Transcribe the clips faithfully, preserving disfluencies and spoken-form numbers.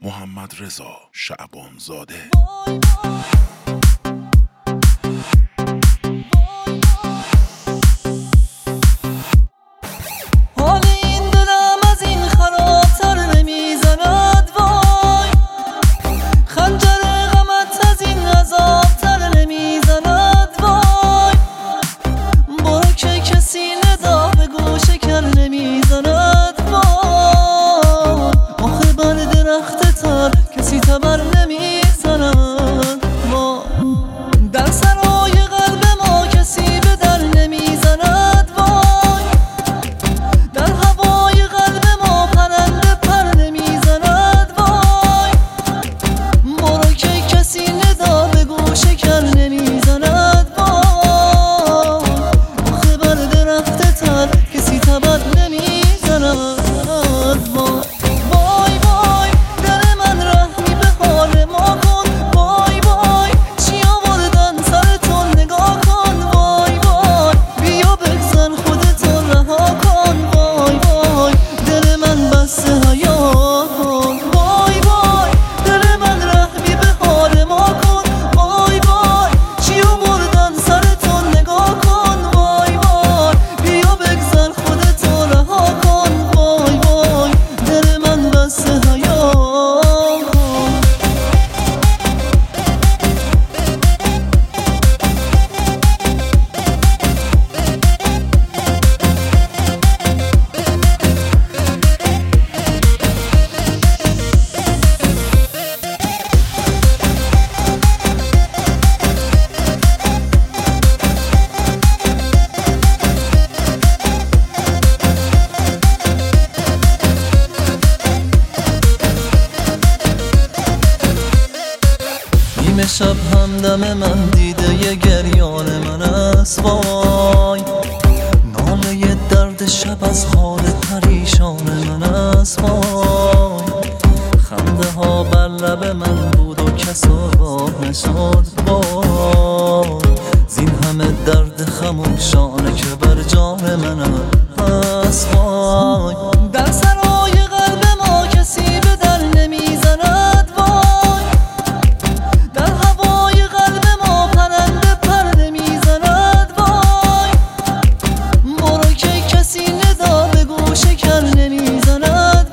محمد رضا شعبانزاده. کسی تبر نمیزند ما در سرای قلب ما، کسی به در نمیزند وای در هوای قلب ما پرنده پر نمیزند وای برو که کسی ندا به گوش کر نمیزند وای آخه بر درخت تر کسی تبر نمیزند وای نیمه شب همدم من دیده ی گریان من است وای ناله درد شب از حال پریشان من است وای خنده ها بر لب من بود و کس آگاه نشد وای زین همه درد خموشانه که بر جان من است وای در سرای قلب ما کسی به در نمیزند وای در هوای قلب ما پرنده پر نمیزند وای برو که کسی ندا به گوش کر نمیزند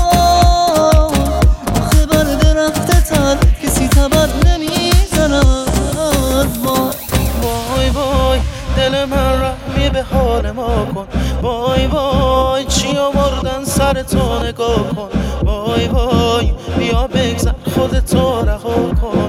وای آخه بر درخت تر کسی تبر نمیزند وای وای وای دل من رحمی به حال ما کن، وای وای چی آوردن سر تو نگاه کن، وای وای بیا بگذر خودتو رها کن.